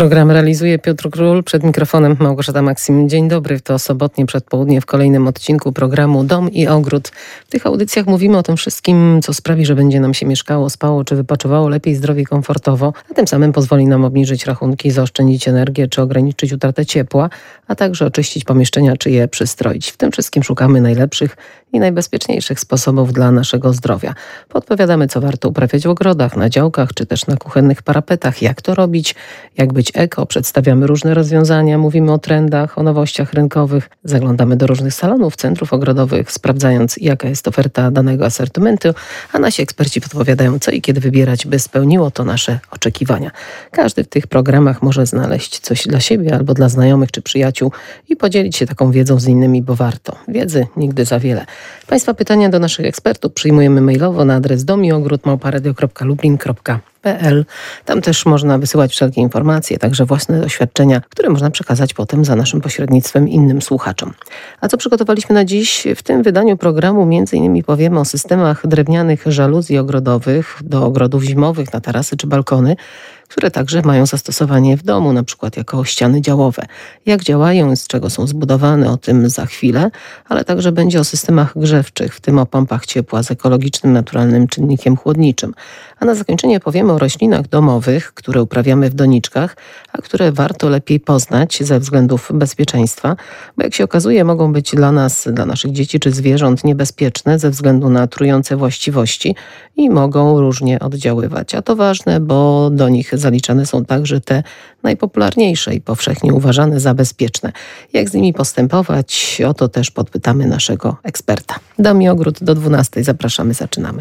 Program realizuje Piotr Król, przed mikrofonem Małgorzata Maksim. Dzień dobry, to sobotnie przedpołudnie w kolejnym odcinku programu Dom i Ogród. W tych audycjach mówimy o tym wszystkim, co sprawi, że będzie nam się mieszkało, spało czy wypoczywało lepiej, zdrowie, komfortowo, a tym samym pozwoli nam obniżyć rachunki, zaoszczędzić energię czy ograniczyć utratę ciepła, a także oczyścić pomieszczenia czy je przystroić. W tym wszystkim szukamy najlepszych i najbezpieczniejszych sposobów dla naszego zdrowia. Podpowiadamy, co warto uprawiać w ogrodach, na działkach czy też na kuchennych parapetach, jak to robić, jak być eko, przedstawiamy różne rozwiązania, mówimy o trendach, o nowościach rynkowych, zaglądamy do różnych salonów, centrów ogrodowych, sprawdzając, jaka jest oferta danego asortymentu, a nasi eksperci podpowiadają, co i kiedy wybierać, by spełniło to nasze oczekiwania. Każdy w tych programach może znaleźć coś dla siebie albo dla znajomych czy przyjaciół i podzielić się taką wiedzą z innymi, bo warto. Wiedzy nigdy za wiele. Państwa pytania do naszych ekspertów przyjmujemy mailowo na adres domiogród@radio.lublin.pl. Tam też można wysyłać wszelkie informacje, także własne doświadczenia, które można przekazać potem za naszym pośrednictwem innym słuchaczom. A co przygotowaliśmy na dziś? W tym wydaniu programu między innymi powiemy o systemach drewnianych żaluzji ogrodowych do ogrodów zimowych na tarasy czy balkony, które także mają zastosowanie w domu, na przykład jako ściany działowe. Jak działają i z czego są zbudowane, o tym za chwilę, ale także będzie o systemach grzewczych, w tym o pompach ciepła z ekologicznym, naturalnym czynnikiem chłodniczym. A na zakończenie powiemy o roślinach domowych, które uprawiamy w doniczkach, a które warto lepiej poznać ze względów bezpieczeństwa, bo jak się okazuje, mogą być dla nas, dla naszych dzieci czy zwierząt niebezpieczne ze względu na trujące właściwości i mogą różnie oddziaływać. A to ważne, bo do nich zaliczane są także te najpopularniejsze i powszechnie uważane za bezpieczne. Jak z nimi postępować? O to też podpytamy naszego eksperta. Dom i Ogród do 12:00. Zapraszamy, zaczynamy.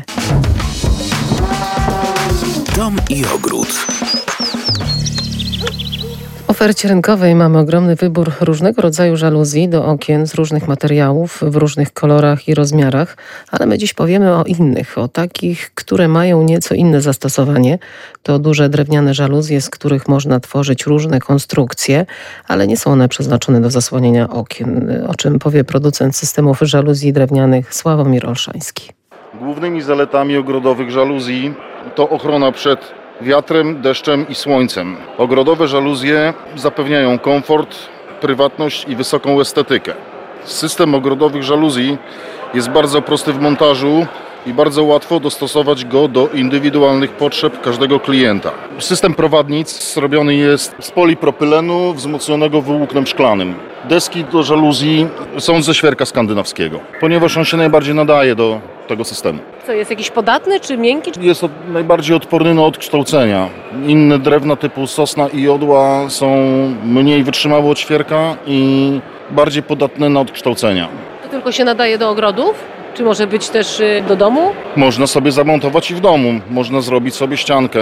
Dom i Ogród. W ofercie rynkowej mamy ogromny wybór różnego rodzaju żaluzji do okien z różnych materiałów, w różnych kolorach i rozmiarach, ale my dziś powiemy o innych, o takich, które mają nieco inne zastosowanie. To duże drewniane żaluzje, z których można tworzyć różne konstrukcje, ale nie są one przeznaczone do zasłaniania okien, o czym powie producent systemów żaluzji drewnianych Sławomir Olszański. Głównymi zaletami ogrodowych żaluzji to ochrona przed wiatrem, deszczem i słońcem. Ogrodowe żaluzje zapewniają komfort, prywatność i wysoką estetykę. System ogrodowych żaluzji jest bardzo prosty w montażu i bardzo łatwo dostosować go do indywidualnych potrzeb każdego klienta. System prowadnic zrobiony jest z polipropylenu wzmocnionego włóknem szklanym. Deski do żaluzji są ze świerka skandynawskiego, ponieważ on się najbardziej nadaje do tego systemu. Co, jest jakiś podatny czy miękki? Jest najbardziej odporny na odkształcenia. Inne drewna typu sosna i jodła są mniej wytrzymałe od świerka i bardziej podatne na odkształcenia. To tylko się nadaje do ogrodów? Czy może być też do domu? Można sobie zamontować i w domu. Można zrobić sobie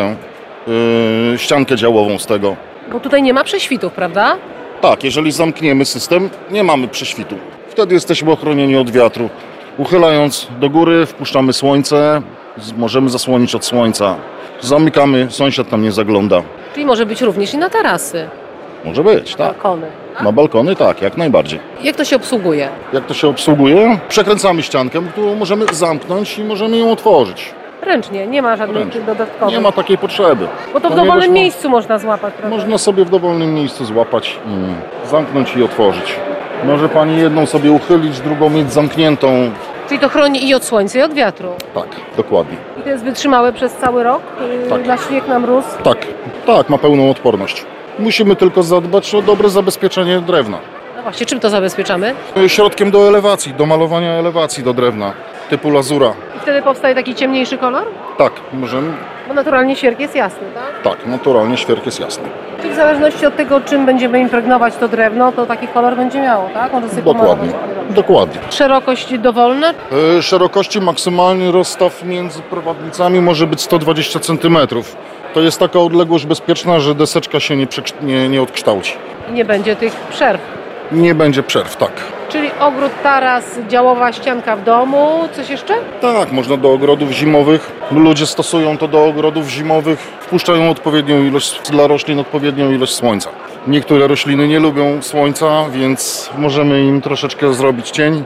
ściankę działową z tego. Bo tutaj nie ma prześwitów, prawda? Tak, jeżeli zamkniemy system, nie mamy prześwitu. Wtedy jesteśmy ochronieni od wiatru. Uchylając do góry, wpuszczamy słońce, możemy zasłonić od słońca. Zamykamy, sąsiad tam nie zagląda. Czyli może być również i na tarasy. Może być, tak. Balkony. Na balkony tak, jak najbardziej. Jak to się obsługuje? Jak to się obsługuje? Przekręcamy ściankę, którą możemy zamknąć i możemy ją otworzyć. Ręcznie, nie ma żadnych dodatkowych. Nie ma takiej potrzeby. Bo to w dowolnym miejscu można złapać, prawda? Można sobie w dowolnym miejscu złapać i zamknąć i otworzyć. Może pani jedną sobie uchylić, drugą mieć zamkniętą. Czyli to chroni i od słońca, i od wiatru. Tak, dokładnie. I to jest wytrzymałe przez cały rok? Tak. Na śnieg, na mróz? Tak, ma pełną odporność. Musimy tylko zadbać o dobre zabezpieczenie drewna. No właśnie, czym to zabezpieczamy? Środkiem do elewacji, do malowania elewacji do drewna, typu lazura. I wtedy powstaje taki ciemniejszy kolor? Tak, możemy. Bo naturalnie świerk jest jasny, tak? Tak, naturalnie świerk jest jasny. Czyli w zależności od tego, czym będziemy impregnować to drewno, to taki kolor będzie miało, tak? Może sobie Dokładnie, dokładnie. Szerokość dowolna? Szerokości maksymalny rozstaw między prowadnicami może być 120 cm. To jest taka odległość bezpieczna, że deseczka się nie odkształci. I nie będzie tych przerw. Nie będzie przerw, tak. Czyli ogród, taras, działowa ścianka w domu, coś jeszcze? Tak, można do ogrodów zimowych. Ludzie stosują to do ogrodów zimowych, wpuszczają odpowiednią ilość dla roślin, odpowiednią ilość słońca. Niektóre rośliny nie lubią słońca, więc możemy im troszeczkę zrobić cień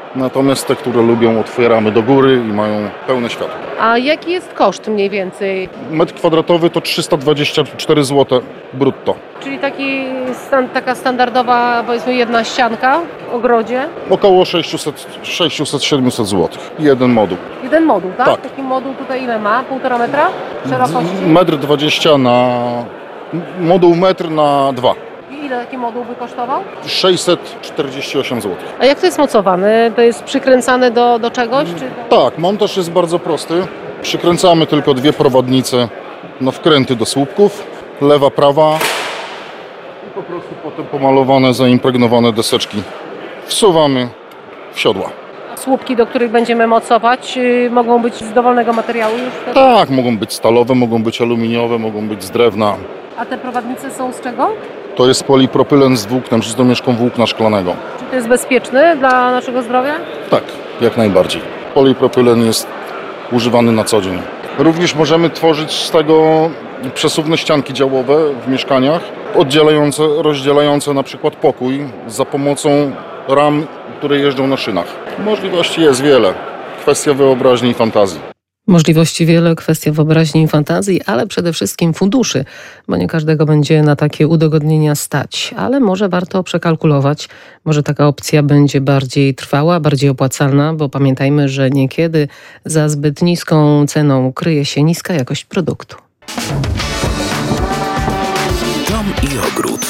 Natomiast te, które lubią, otwieramy do góry i mają pełne światło. A jaki jest koszt mniej więcej? Metr kwadratowy to 324 zł brutto. Czyli taka standardowa, powiedzmy, jedna ścianka w ogrodzie? Około 600-700 zł. Jeden moduł. Jeden moduł, tak? Tak. Taki moduł tutaj ile ma? 1,5 metra szerokości? Metr 20 na... Moduł metr na 2. I ile taki moduł by kosztował? 648 zł. A jak to jest mocowane? To jest przykręcane do czegoś? Czy... Tak, montaż jest bardzo prosty. Przykręcamy tylko dwie prowadnice na wkręty do słupków. Lewa, prawa. I po prostu potem pomalowane, zaimpregnowane deseczki wsuwamy w siodła. Słupki, do których będziemy mocować, mogą być z dowolnego materiału już wtedy? Tak, mogą być stalowe, mogą być aluminiowe, mogą być z drewna. A te prowadnice są z czego? To jest polipropylen z włóknem, czy z domieszką włókna szklanego. Czy to jest bezpieczne dla naszego zdrowia? Tak, jak najbardziej. Polipropylen jest używany na co dzień. Również możemy tworzyć z tego przesuwne ścianki działowe w mieszkaniach, rozdzielające na przykład pokój za pomocą ram, które jeżdżą na szynach. Możliwości jest wiele. Kwestia wyobraźni i fantazji. Możliwości wiele, kwestia wyobraźni i fantazji, ale przede wszystkim funduszy, bo nie każdego będzie na takie udogodnienia stać. Ale może warto przekalkulować, może taka opcja będzie bardziej trwała, bardziej opłacalna, bo pamiętajmy, że niekiedy za zbyt niską ceną kryje się niska jakość produktu. Dom i ogród.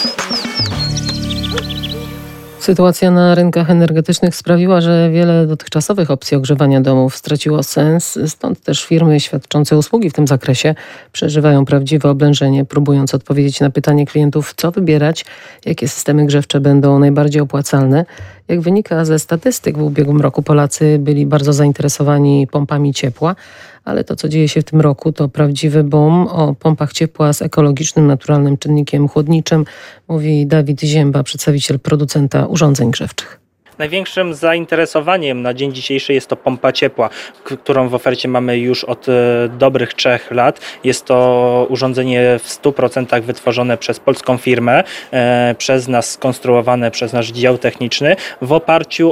Sytuacja na rynkach energetycznych sprawiła, że wiele dotychczasowych opcji ogrzewania domów straciło sens, stąd też firmy świadczące usługi w tym zakresie przeżywają prawdziwe oblężenie, próbując odpowiedzieć na pytanie klientów, co wybierać, jakie systemy grzewcze będą najbardziej opłacalne. Jak wynika ze statystyk, w ubiegłym roku Polacy byli bardzo zainteresowani pompami ciepła, ale to, co dzieje się w tym roku, to prawdziwy boom. O pompach ciepła z ekologicznym, naturalnym czynnikiem chłodniczym mówi Dawid Zięba, przedstawiciel producenta urządzeń grzewczych. Największym zainteresowaniem na dzień dzisiejszy jest to pompa ciepła, którą w ofercie mamy już od dobrych 3 lat. Jest to urządzenie w 100% wytworzone przez polską firmę, przez nas skonstruowane przez nasz dział techniczny w oparciu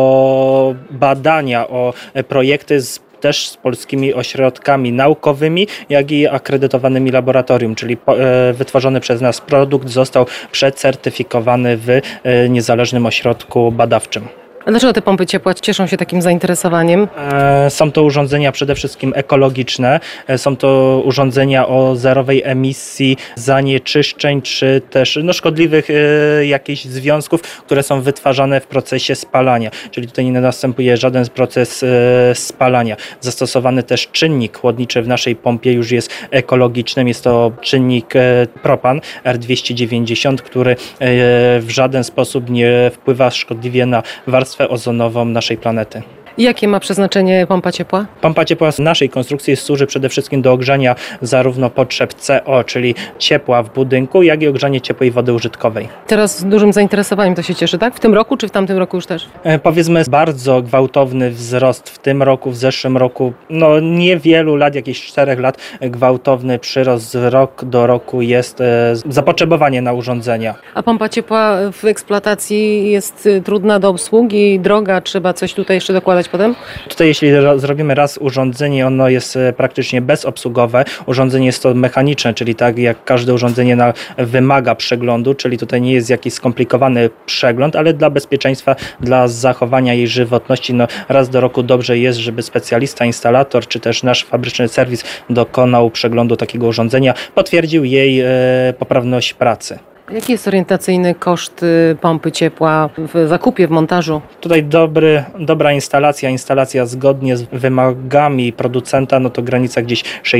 o badania, o projekty też z polskimi ośrodkami naukowymi, jak i akredytowanymi laboratorium, czyli wytworzony przez nas produkt został przecertyfikowany w niezależnym ośrodku badawczym. A dlaczego te pompy ciepła cieszą się takim zainteresowaniem? Są to urządzenia przede wszystkim ekologiczne, są to urządzenia o zerowej emisji zanieczyszczeń, czy też szkodliwych jakichś związków, które są wytwarzane w procesie spalania, czyli tutaj nie następuje żaden proces spalania. Zastosowany też czynnik chłodniczy w naszej pompie już jest ekologicznym, jest to czynnik propan R290, który w żaden sposób nie wpływa szkodliwie na warstwę ozonową naszej planety. Jakie ma przeznaczenie pompa ciepła? Pompa ciepła z naszej konstrukcji służy przede wszystkim do ogrzania zarówno potrzeb CO, czyli ciepła w budynku, jak i ogrzanie ciepłej wody użytkowej. Teraz z dużym zainteresowaniem to się cieszy, tak? W tym roku czy w tamtym roku już też? Powiedzmy bardzo gwałtowny wzrost w tym roku, w zeszłym roku, niewielu lat, jakieś 4 lat, gwałtowny przyrost z rok do roku jest zapotrzebowanie na urządzenia. A pompa ciepła w eksploatacji jest trudna do obsługi, droga, trzeba coś tutaj jeszcze dokładać potem? Tutaj jeśli zrobimy raz urządzenie, ono jest praktycznie bezobsługowe. Urządzenie jest to mechaniczne, czyli tak jak każde urządzenie wymaga przeglądu, czyli tutaj nie jest jakiś skomplikowany przegląd, ale dla bezpieczeństwa, dla zachowania jej żywotności, raz do roku dobrze jest, żeby specjalista, instalator, czy też nasz fabryczny serwis dokonał przeglądu takiego urządzenia, potwierdził jej poprawność pracy. Jaki jest orientacyjny koszt pompy ciepła w zakupie, w montażu? Tutaj dobra instalacja zgodnie z wymogami producenta, to granica gdzieś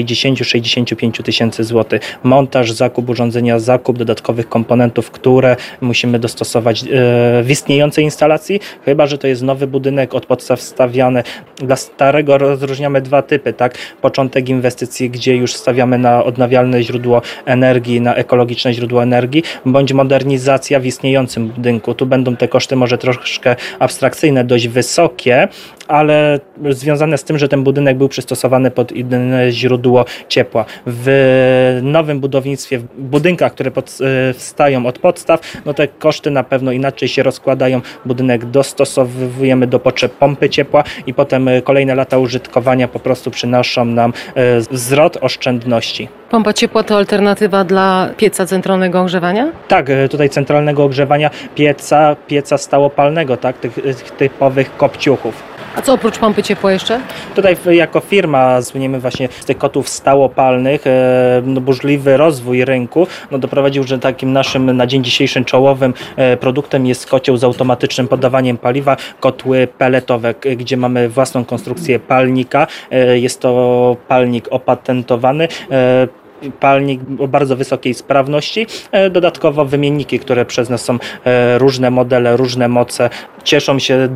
60-65 tysięcy złotych. Montaż, zakup urządzenia, zakup dodatkowych komponentów, które musimy dostosować w istniejącej instalacji, chyba że to jest nowy budynek od podstaw stawiany. Dla starego rozróżniamy 2 typy, tak? Początek inwestycji, gdzie już stawiamy na odnawialne źródło energii, na ekologiczne źródło energii, bądź modernizacja w istniejącym budynku. Tu będą te koszty może troszkę abstrakcyjne, dość wysokie, ale związane z tym, że ten budynek był przystosowany pod inne źródło ciepła. W nowym budownictwie, w budynkach, które powstają od podstaw, no te koszty na pewno inaczej się rozkładają. Budynek dostosowujemy do potrzeb pompy ciepła i potem kolejne lata użytkowania po prostu przynoszą nam wzrost oszczędności. Pompa ciepła to alternatywa dla pieca centralnego ogrzewania? Tak, tutaj centralnego ogrzewania pieca stałopalnego, tak, tych typowych kopciuchów. A co oprócz pompy ciepła jeszcze? Tutaj jako firma słyniemy właśnie z tych kotłów stałopalnych. Burzliwy rozwój rynku doprowadził, że takim naszym na dzień dzisiejszy czołowym produktem jest kocioł z automatycznym podawaniem paliwa, kotły peletowe, gdzie mamy własną konstrukcję palnika. Jest to palnik opatentowany. Palnik o bardzo wysokiej sprawności, dodatkowo wymienniki, które przez nas są różne modele, różne moce, cieszą się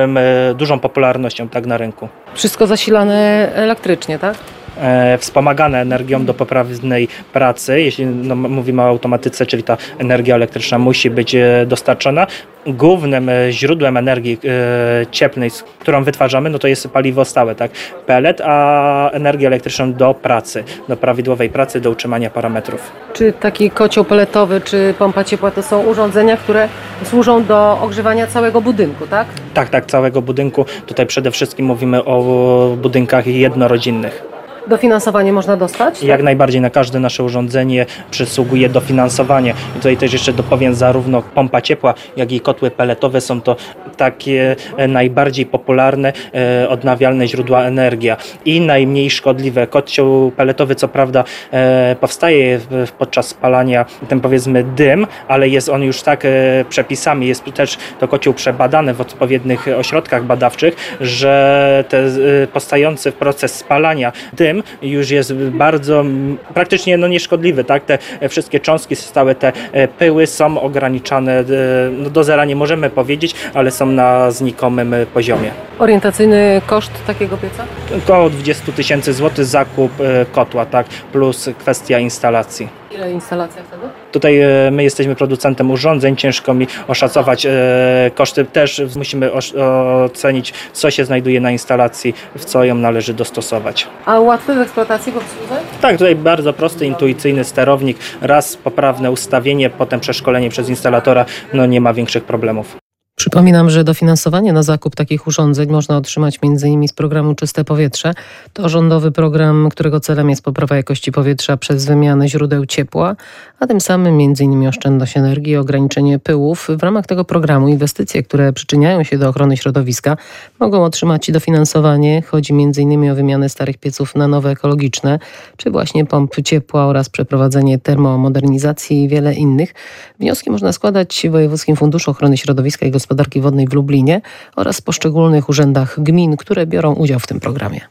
dużą popularnością tak na rynku. Wszystko zasilane elektrycznie, tak? Wspomagane energią do poprawnej pracy, jeśli mówimy o automatyce, czyli ta energia elektryczna musi być dostarczona. Głównym źródłem energii cieplnej, którą wytwarzamy, to jest paliwo stałe, tak? Pelet, a energię elektryczną do pracy, do prawidłowej pracy, do utrzymania parametrów. Czy taki kocioł peletowy, czy pompa ciepła to są urządzenia, które służą do ogrzewania całego budynku, tak? Tak, całego budynku. Tutaj przede wszystkim mówimy o budynkach jednorodzinnych. Dofinansowanie można dostać? Jak najbardziej na każde nasze urządzenie przysługuje dofinansowanie. I tutaj też jeszcze dopowiem, zarówno pompa ciepła, jak i kotły peletowe są to takie najbardziej popularne odnawialne źródła energii i najmniej szkodliwe. Kocioł peletowy co prawda powstaje podczas spalania ten powiedzmy dym, ale jest on już tak przepisami, jest też to kocioł przebadany w odpowiednich ośrodkach badawczych, że powstający proces spalania dym już jest bardzo praktycznie nieszkodliwy, tak? Te wszystkie cząstki stałe, te pyły są ograniczane do zera, nie możemy powiedzieć, ale są na znikomym poziomie. Orientacyjny koszt takiego pieca? Około 20 000 złotych zakup kotła, tak? Plus kwestia instalacji. Ile instalacja wtedy? Tutaj my jesteśmy producentem urządzeń, ciężko mi oszacować koszty. Też musimy ocenić, co się znajduje na instalacji, w co ją należy dostosować. A łatwy w eksploatacji, w obsłudze? Tak, tutaj bardzo prosty, intuicyjny sterownik, raz poprawne ustawienie, potem przeszkolenie przez instalatora, nie ma większych problemów. Przypominam, że dofinansowanie na zakup takich urządzeń można otrzymać m.in. z programu Czyste Powietrze. To rządowy program, którego celem jest poprawa jakości powietrza przez wymianę źródeł ciepła, a tym samym m.in. oszczędność energii i ograniczenie pyłów. W ramach tego programu inwestycje, które przyczyniają się do ochrony środowiska, mogą otrzymać dofinansowanie. Chodzi m.in. o wymianę starych pieców na nowe ekologiczne, czy właśnie pomp ciepła oraz przeprowadzenie termomodernizacji i wiele innych. Wnioski można składać w Wojewódzkim Funduszu Ochrony Środowiska i Gospodarki Wodnej w Lublinie oraz poszczególnych urzędach gmin, które biorą udział w tym programie.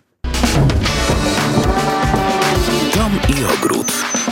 Dom i ogród.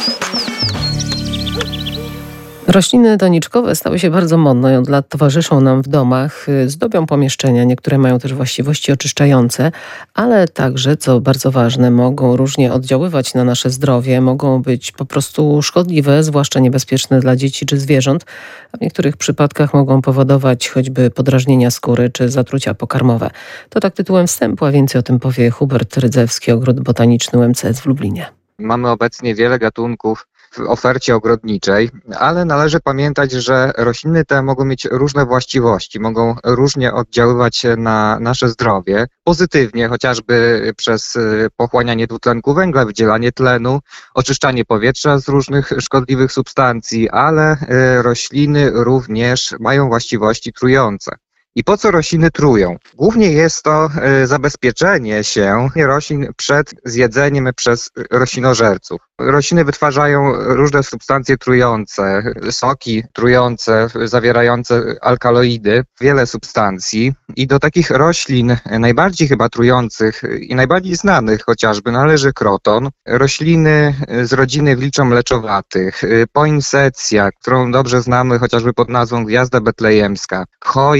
Rośliny doniczkowe stały się bardzo modne i od lat towarzyszą nam w domach, zdobią pomieszczenia, niektóre mają też właściwości oczyszczające, ale także, co bardzo ważne, mogą różnie oddziaływać na nasze zdrowie, mogą być po prostu szkodliwe, zwłaszcza niebezpieczne dla dzieci czy zwierząt, a w niektórych przypadkach mogą powodować choćby podrażnienia skóry czy zatrucia pokarmowe. To tak tytułem wstępu, a więcej o tym powie Hubert Rydzewski, Ogród Botaniczny UMCS w Lublinie. Mamy obecnie wiele gatunków w ofercie ogrodniczej, ale należy pamiętać, że rośliny te mogą mieć różne właściwości, mogą różnie oddziaływać na nasze zdrowie, pozytywnie, chociażby przez pochłanianie dwutlenku węgla, wydzielanie tlenu, oczyszczanie powietrza z różnych szkodliwych substancji, ale rośliny również mają właściwości trujące. I po co rośliny trują? Głównie jest to zabezpieczenie się roślin przed zjedzeniem przez roślinożerców. Rośliny wytwarzają różne substancje trujące, soki trujące, zawierające alkaloidy, wiele substancji. I do takich roślin najbardziej chyba trujących i najbardziej znanych chociażby należy kroton, rośliny z rodziny wilczo-mleczowatych, poinsettia, którą dobrze znamy chociażby pod nazwą gwiazda betlejemska, choje i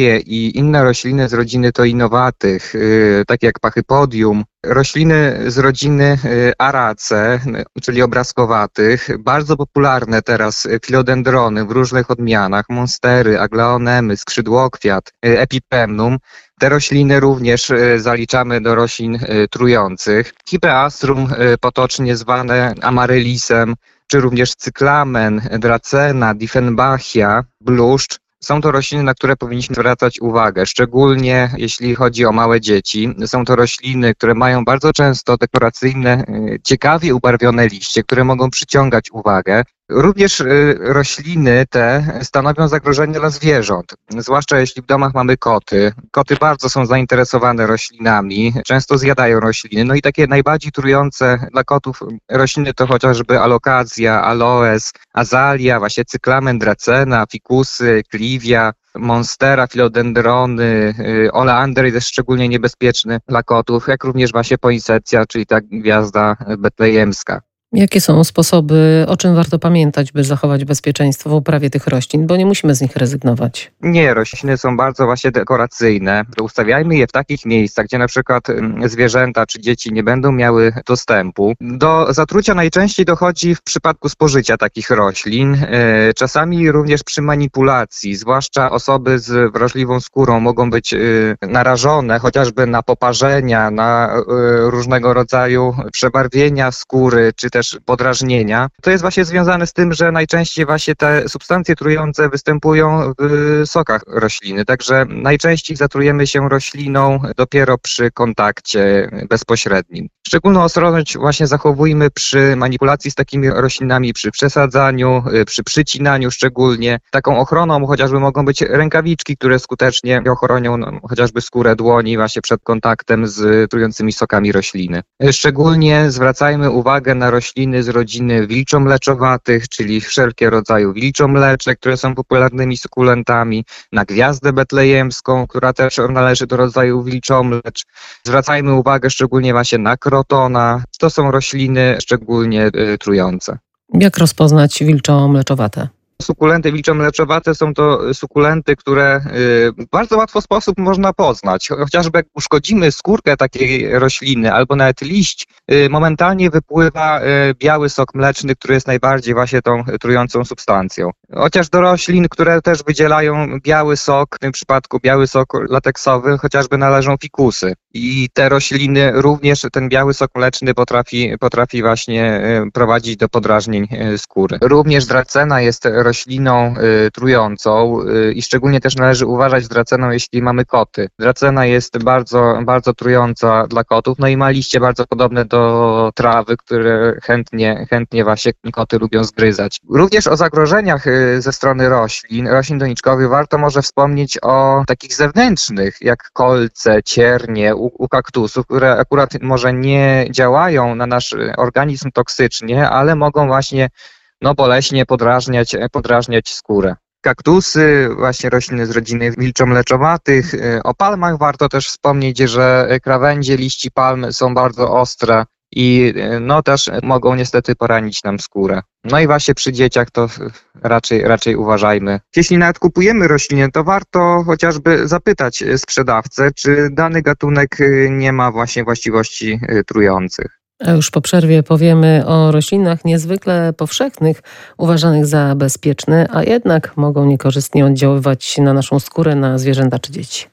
i inne rośliny z rodziny toinowatych, takie jak Pachypodium, rośliny z rodziny Araceae, czyli obrazkowatych, bardzo popularne teraz filodendrony w różnych odmianach, monstery, aglaonemy, skrzydłokwiat, epipemnum. Te rośliny również zaliczamy do roślin trujących. Hippeastrum, potocznie zwane amaryllisem, czy również cyklamen, dracena, dieffenbachia, bluszcz. Są to rośliny, na które powinniśmy zwracać uwagę, szczególnie jeśli chodzi o małe dzieci. Są to rośliny, które mają bardzo często dekoracyjne, ciekawie ubarwione liście, które mogą przyciągać uwagę. Również rośliny te stanowią zagrożenie dla zwierząt, zwłaszcza jeśli w domach mamy koty. Koty bardzo są zainteresowane roślinami, często zjadają rośliny. No i takie najbardziej trujące dla kotów rośliny to chociażby alokazja, aloes, azalia, właśnie cyklamen, dracena, fikusy, kliwia, monstera, filodendrony, oleander jest szczególnie niebezpieczny dla kotów, jak również właśnie poinsettia, czyli ta gwiazda betlejemska. Jakie są sposoby, o czym warto pamiętać, by zachować bezpieczeństwo w uprawie tych roślin, bo nie musimy z nich rezygnować? Nie, rośliny są bardzo właśnie dekoracyjne. Ustawiajmy je w takich miejscach, gdzie na przykład zwierzęta czy dzieci nie będą miały dostępu. Do zatrucia najczęściej dochodzi w przypadku spożycia takich roślin. Czasami również przy manipulacji, zwłaszcza osoby z wrażliwą skórą mogą być narażone chociażby na poparzenia, na różnego rodzaju przebarwienia skóry, czy też podrażnienia. To jest właśnie związane z tym, że najczęściej właśnie te substancje trujące występują w sokach rośliny, także najczęściej zatrujemy się rośliną dopiero przy kontakcie bezpośrednim. Szczególną ostrożność właśnie zachowujmy przy manipulacji z takimi roślinami, przy przesadzaniu, przy przycinaniu szczególnie. Taką ochroną chociażby mogą być rękawiczki, które skutecznie ochronią chociażby skórę dłoni właśnie przed kontaktem z trującymi sokami rośliny. Szczególnie zwracajmy uwagę na rośliny z rodziny wilczomleczowatych, czyli wszelkie rodzaje wilczomleczek, które są popularnymi sukulentami, na gwiazdę betlejemską, która też należy do rodzaju wilczomlecz. Zwracajmy uwagę szczególnie właśnie na krotona. To są rośliny szczególnie trujące. Jak rozpoznać wilczomleczowate? Sukulenty wilczomleczowate są to sukulenty, które w bardzo łatwy sposób można poznać. Chociażby jak uszkodzimy skórkę takiej rośliny albo nawet liść, momentalnie wypływa biały sok mleczny, który jest najbardziej właśnie tą trującą substancją. Chociaż do roślin, które też wydzielają biały sok, w tym przypadku biały sok lateksowy, chociażby należą fikusy. I te rośliny również ten biały sok mleczny potrafi właśnie prowadzić do podrażnień skóry. Również dracena jest rośliną trującą i szczególnie też należy uważać z draceną, jeśli mamy koty. Dracena jest bardzo, bardzo trująca dla kotów, no i ma liście bardzo podobne do trawy, które chętnie właśnie koty lubią zgryzać. Również o zagrożeniach ze strony roślin doniczkowych warto może wspomnieć o takich zewnętrznych, jak kolce, ciernie u kaktusów, które akurat może nie działają na nasz organizm toksycznie, ale mogą właśnie boleśnie podrażniać skórę. Kaktusy, właśnie rośliny z rodziny wilczomleczowatych. O palmach warto też wspomnieć, że krawędzie liści palm są bardzo ostre i też mogą niestety poranić nam skórę. No i właśnie przy dzieciach to raczej uważajmy. Jeśli nawet kupujemy rośliny, to warto chociażby zapytać sprzedawcę, czy dany gatunek nie ma właśnie właściwości trujących. A już po przerwie powiemy o roślinach niezwykle powszechnych, uważanych za bezpieczne, a jednak mogą niekorzystnie oddziaływać na naszą skórę, na zwierzęta czy dzieci.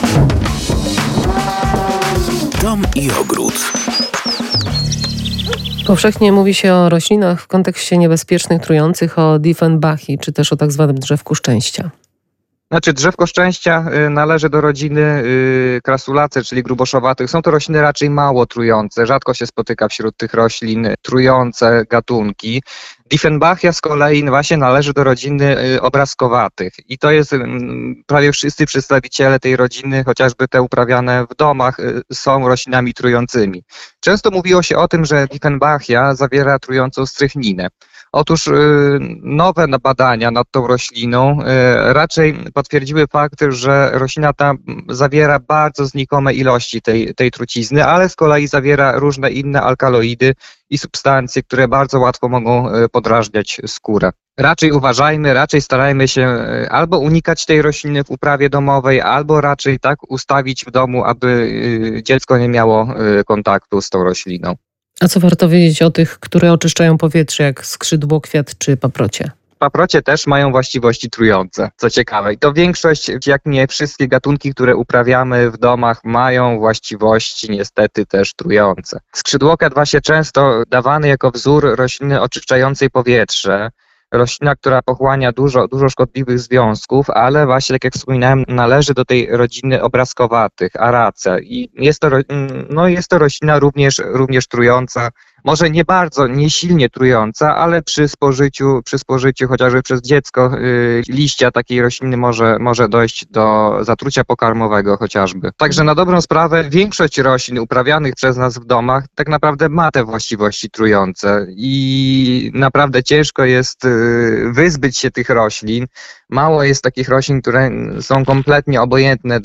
Dom i ogród. Powszechnie mówi się o roślinach w kontekście niebezpiecznych, trujących, o Dieffenbachii, czy też o tak zwanym drzewku szczęścia. Drzewko szczęścia należy do rodziny Crassulaceae, czyli gruboszowatych. Są to rośliny raczej mało trujące, rzadko się spotyka wśród tych roślin trujące gatunki. Dieffenbachia z kolei właśnie należy do rodziny obrazkowatych i to jest prawie wszyscy przedstawiciele tej rodziny, chociażby te uprawiane w domach, są roślinami trującymi. Często mówiło się o tym, że Dieffenbachia zawiera trującą strychninę. Otóż nowe badania nad tą rośliną raczej potwierdziły fakt, że roślina ta zawiera bardzo znikome ilości tej trucizny, ale z kolei zawiera różne inne alkaloidy i substancje, które bardzo łatwo mogą podrażniać skórę. Raczej uważajmy, raczej starajmy się albo unikać tej rośliny w uprawie domowej, albo raczej tak ustawić w domu, aby dziecko nie miało kontaktu z tą rośliną. A co warto wiedzieć o tych, które oczyszczają powietrze, jak skrzydłokwiat czy paprocie? Paprocie też mają właściwości trujące, co ciekawe. I to większość, jak nie wszystkie gatunki, które uprawiamy w domach, mają właściwości niestety też trujące. Skrzydłokwiat właśnie często dawany jako wzór rośliny oczyszczającej powietrze. Roślina, która pochłania dużo szkodliwych związków, ale właśnie, tak jak wspominałem, należy do tej rodziny obrazkowatych, Araceae. I jest to roślina również trująca, może nie bardzo, nie silnie trująca, ale przy spożyciu chociażby przez dziecko liścia takiej rośliny może dojść do zatrucia pokarmowego chociażby. Także na dobrą sprawę większość roślin uprawianych przez nas w domach tak naprawdę ma te właściwości trujące i naprawdę ciężko jest wyzbyć się tych roślin. Mało jest takich roślin, które są kompletnie obojętne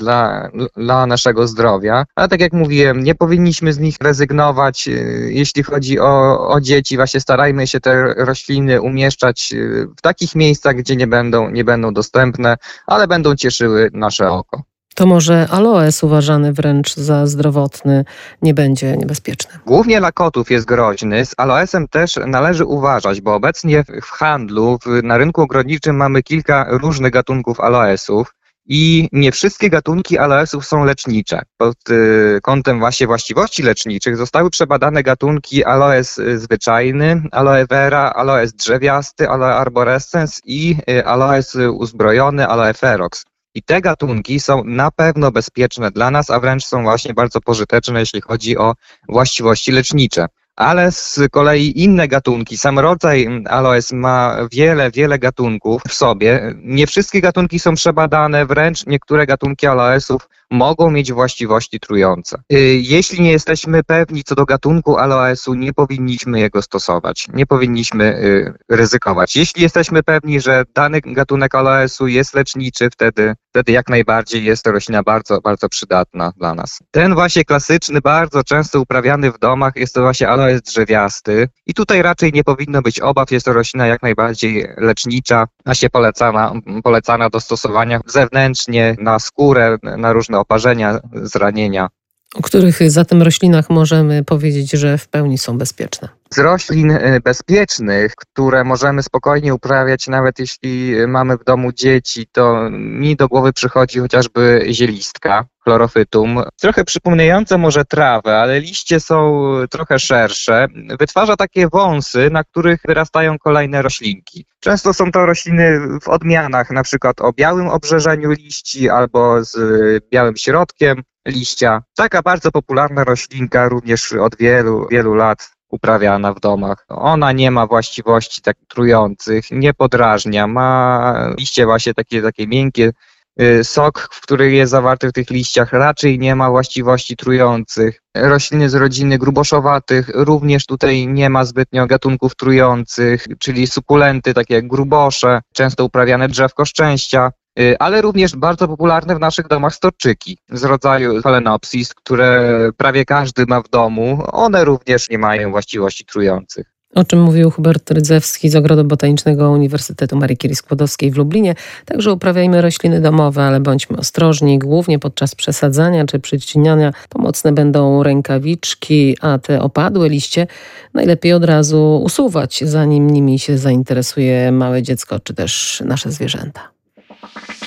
dla naszego zdrowia, ale tak jak mówiłem, nie powinniśmy z nich rezygnować. Jeśli chodzi o dzieci, właśnie starajmy się te rośliny umieszczać w takich miejscach, gdzie nie będą dostępne, ale będą cieszyły nasze oko. To może aloes uważany wręcz za zdrowotny nie będzie niebezpieczny? Głównie dla kotów jest groźny. Z aloesem też należy uważać, bo obecnie w handlu, na rynku ogrodniczym mamy kilka różnych gatunków aloesów i nie wszystkie gatunki aloesów są lecznicze. Pod kątem właśnie właściwości leczniczych zostały przebadane gatunki aloes zwyczajny, aloe vera, aloes drzewiasty, aloe arborescens i aloes uzbrojony, aloe ferox. I te gatunki są na pewno bezpieczne dla nas, a wręcz są właśnie bardzo pożyteczne, jeśli chodzi o właściwości lecznicze. Ale z kolei inne gatunki, sam rodzaj aloes ma wiele gatunków w sobie. Nie wszystkie gatunki są przebadane, wręcz niektóre gatunki aloesów mogą mieć właściwości trujące. Jeśli nie jesteśmy pewni co do gatunku aloesu, nie powinniśmy jego stosować, nie powinniśmy ryzykować. Jeśli jesteśmy pewni, że dany gatunek aloesu jest leczniczy, wtedy jak najbardziej jest to roślina bardzo, bardzo przydatna dla nas. Ten właśnie klasyczny, bardzo często uprawiany w domach jest to właśnie aloes drzewiasty i tutaj raczej nie powinno być obaw, jest to roślina jak najbardziej lecznicza, właśnie polecana do stosowania zewnętrznie, na skórę, na różne oparzenia, zranienia. O których zatem roślinach możemy powiedzieć, że w pełni są bezpieczne? Z roślin bezpiecznych, które możemy spokojnie uprawiać, nawet jeśli mamy w domu dzieci, to mi do głowy przychodzi chociażby zielistka, chlorophytum, trochę przypominające może trawę, ale liście są trochę szersze. Wytwarza takie wąsy, na których wyrastają kolejne roślinki. Często są to rośliny w odmianach, na przykład o białym obrzeżeniu liści albo z białym środkiem liścia. Taka bardzo popularna roślinka, również od wielu lat uprawiana w domach. Ona nie ma właściwości tak trujących, nie podrażnia, ma liście właśnie takie miękkie. Sok, który jest zawarty w tych liściach, raczej nie ma właściwości trujących. Rośliny z rodziny gruboszowatych również tutaj nie ma zbytnio gatunków trujących, czyli sukulenty, takie jak grubosze, często uprawiane drzewko szczęścia, ale również bardzo popularne w naszych domach storczyki z rodzaju Phalaenopsis, które prawie każdy ma w domu. One również nie mają właściwości trujących. O czym mówił Hubert Rydzewski z Ogrodu Botanicznego Uniwersytetu Marii Curie-Skłodowskiej w Lublinie. Także uprawiajmy rośliny domowe, ale bądźmy ostrożni, głównie podczas przesadzania czy przycinania. Pomocne będą rękawiczki, a te opadłe liście najlepiej od razu usuwać, zanim nimi się zainteresuje małe dziecko czy też nasze zwierzęta.